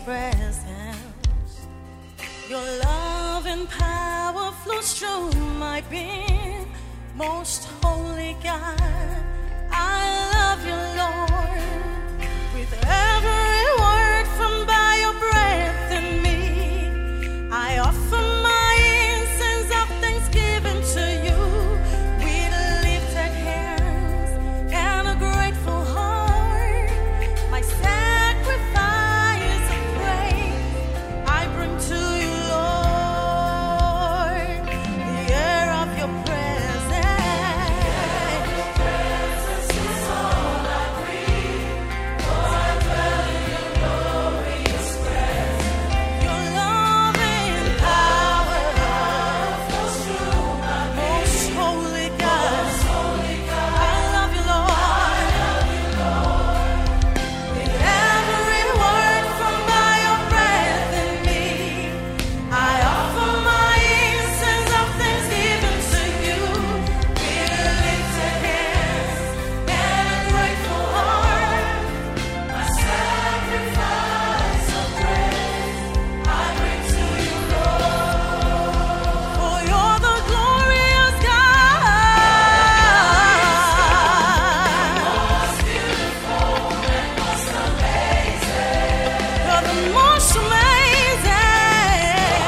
presence. Your love and power flows through my being. Most holy God, I love you, Lord. With every word from by your breath in me, I offer my incense of thanksgiving to you. With lifted hands and a grateful heart, my sacrifice of praise I bring to you, Lord. The air of your presence, your presence is all I breathe. For I dwell in your glorious presence. Your love and power flows through my most holy God. I love you, Lord. With every word from by your breath in me, I offer my incense of thanksgiving to you. With lifted hands and a grateful heart, my sacrifice of praise I bring to you, Lord. For you're the glorious God, most beautiful and most amazing. You're the most amazing.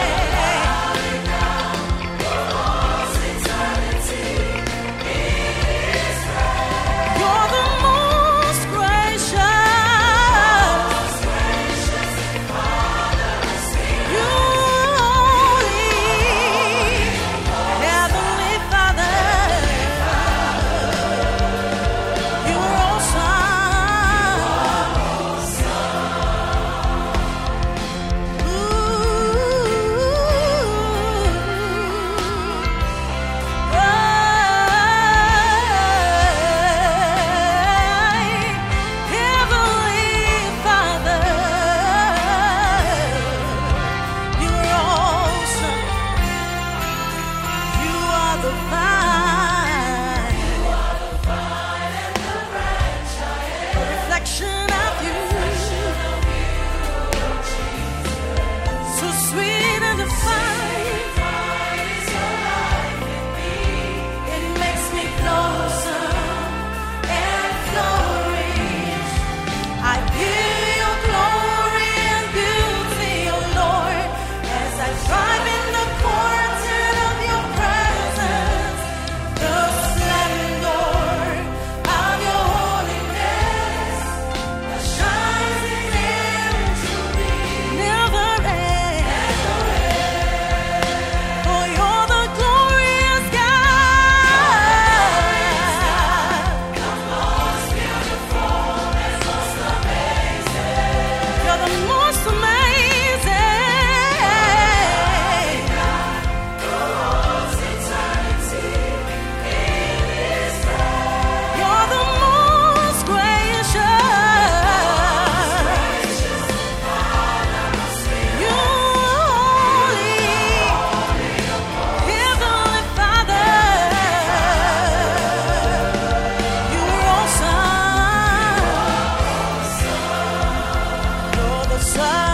Most eternity is you're the most gracious. You holy, Heavenly Father. You're Heavenly Father, you're awesome. You are the vine, and the branch I am. A reflection of you, so sweet and divine. It makes me closer and flourish. I hear your glory and beauty, O Lord, as I drive in the quarter of your presence. The splendor of your holiness that shines into me never ends. For you're the glorious God, the most beautiful and most amazing. You're the most amazing. Most eternity is you're the most gracious. You holy, Heavenly Father. You're awesome. You're the Son.